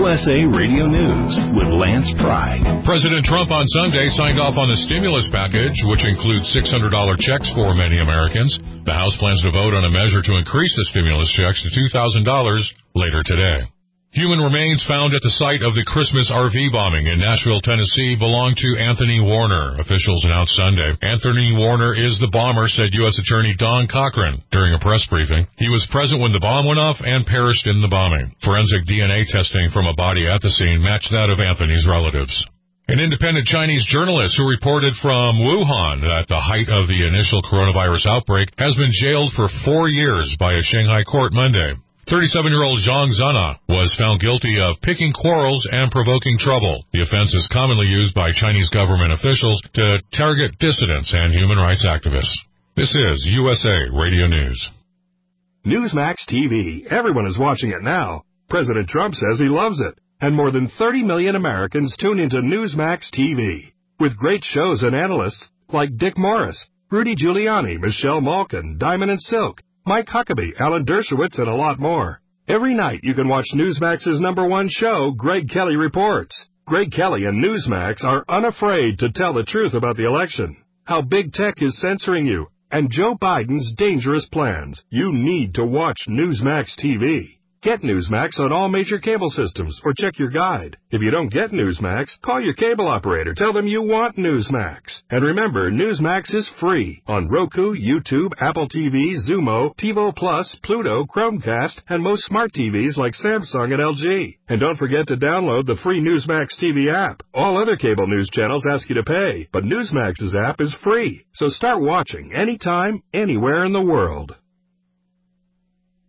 USA Radio News with Lance Pride. President Trump on Sunday signed off on the stimulus package, which includes $600 checks for many Americans. The House plans to vote on a measure to increase the stimulus checks to $2,000 later today. Human remains found at the site of the Christmas RV bombing in Nashville, Tennessee belong to Anthony Warner, officials announced Sunday. Anthony Warner is the bomber, said U.S. Attorney Don Cochran during a press briefing. He was present when the bomb went off and perished in the bombing. Forensic DNA testing from a body at the scene matched that of Anthony's relatives. An independent Chinese journalist who reported from Wuhan at the height of the initial coronavirus outbreak has been jailed for 4 years by a Shanghai court Monday. 37-year-old Zhang Zana was found guilty of picking quarrels and provoking trouble. The offense is commonly used by Chinese government officials to target dissidents and human rights activists. This is USA Radio News. Newsmax TV. Everyone is watching it now. President Trump says he loves it. And more than 30 million Americans tune into Newsmax TV. With great shows and analysts like Dick Morris, Rudy Giuliani, Michelle Malkin, Diamond and Silk, Mike Huckabee, Alan Dershowitz, and a lot more. Every night you can watch Newsmax's #1 show, Greg Kelly Reports. Greg Kelly and Newsmax are unafraid to tell the truth about the election, how big tech is censoring you, and Joe Biden's dangerous plans. You need to watch Newsmax TV. Get Newsmax on all major cable systems or check your guide. If you don't get Newsmax, call your cable operator. Tell them you want Newsmax. And remember, Newsmax is free on Roku, YouTube, Apple TV, Xumo, TiVo Plus, Pluto, Chromecast, and most smart TVs like Samsung and LG. And don't forget to download the free Newsmax TV app. All other cable news channels ask you to pay, but Newsmax's app is free. So start watching anytime, anywhere in the world.